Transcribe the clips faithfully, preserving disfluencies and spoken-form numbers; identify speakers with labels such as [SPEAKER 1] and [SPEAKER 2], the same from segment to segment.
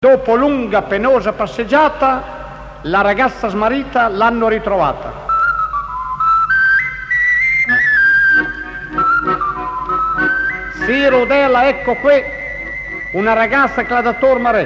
[SPEAKER 1] Dopo lunga penosa passeggiata, la ragazza smarrita l'hanno ritrovata. Sì, Rodella, ecco qui, una ragazza che l'ha da tornare.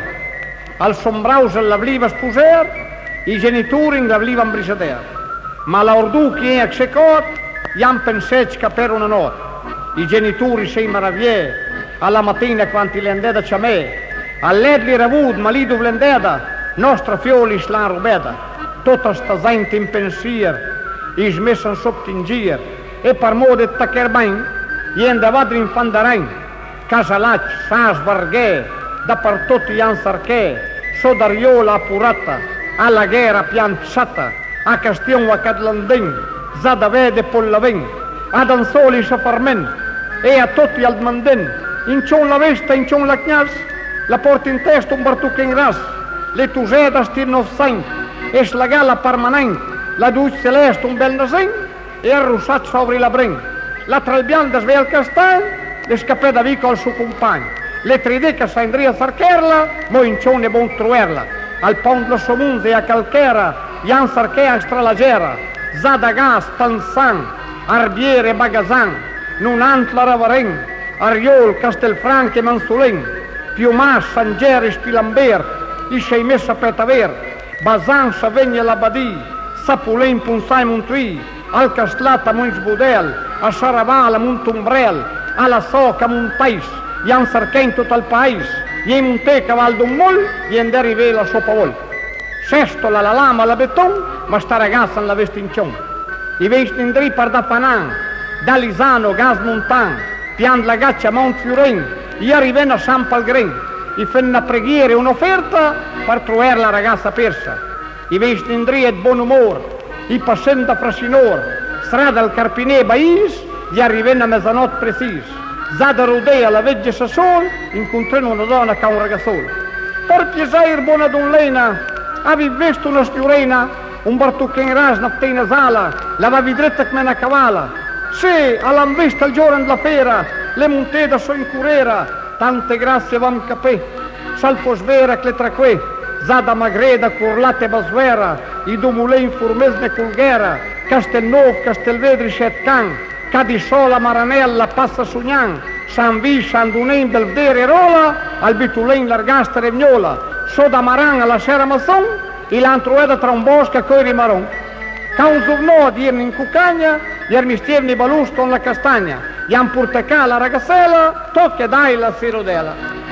[SPEAKER 1] Al sombrauso la vliva sposer, i genitori la vliva brisader. Ma la ordù che è secot, gli han pensato che per una notte. I genitori si maravigliano, alla mattina quanti le andate a me. A lei ravud, ma lì dove l'andata, nostra fioli l'han rubata. Tutta sta gente in pensiero, i smessa sotto in giro, e per modo di taccher ben, gli andavate in fandarain, casalacci, sans, varghè, dappertutto gli ansarchè, sodariola appurata, alla guerra pianciata, a castion a cadlandin, zadavede pollaven, ad ansoli safarmen, e a tutti al mandin, in cion la vesta, in cion la knas, la porta in testa un bartuc in ras, le tuseda stirnov sain, e la gala permanent, la duce celeste un bel nasen, e arrossat sobre la bren. La tralbianda svea il castany, le scapè da vico al suo compagno. Le tridè che s'andria a farcherla, mo in cione bon truerla. Al pont la somunze e a calchera, ian sarchè a stralagera, zadagas, tansan, arbiere bagazan, nun antla ravaren, ariol, castelfranche, mansulen, Piumas, Sangeri, Spilambert, i sei messa petaver, Bazan, Savegna, Labadì, Sapulen, Punsai, Montui, al Caslata, Montsbudel, a Saravala, Montumbrel, alla Soca, Montais, gli han cercato in tutto il paese, gli in Monteca, Val d'un Mol, gli in arrivé la sua pavol. Sestola, la lama, la beton, ma sta ragazza non la veste in cion. I vesti in dri per da Panan, da Lisano, Gas Montan, Pian la Gaccia, Mont Fiuren, gli arrivano a San Palgren, gli fanno una preghiera e un'offerta per trovare la ragazza persa. I vesti in dri e buon umore, i passano da Frasinor, strada al Carpinè Bais, gli arrivano a mezzanotte precis. Zada Rodea, la vegge Sassol, incontrano una donna che ha un ragazzolo. Per piacere, buona donnina, avevi visto una schiurena, un bartucche in ras, una tena sala, l'avevi dritta come una cavala. Sì, all'han vista il giorno della fera, le monteda so in curera, tante grazie vam capè, salpo svera che le traque, zada magreda, curlate basvera, i dumule in furmesne culghera, Castelnov, Castelvedri, Shetcan, Cadisola, Maranella, Passa Sugnan, San Vi, San Dunen, Belvedere, Rola, al Bitulen, Largastere, Vignola, Soda Maran, alla Sera Mazzon, e l'antrueda tra un bosco a Coiri Maron. Ca un zurnò a dirne in cucagna, gli armistierni balus con la castagna, gli han purtecà la ragazzella, tocca dai la Rodella.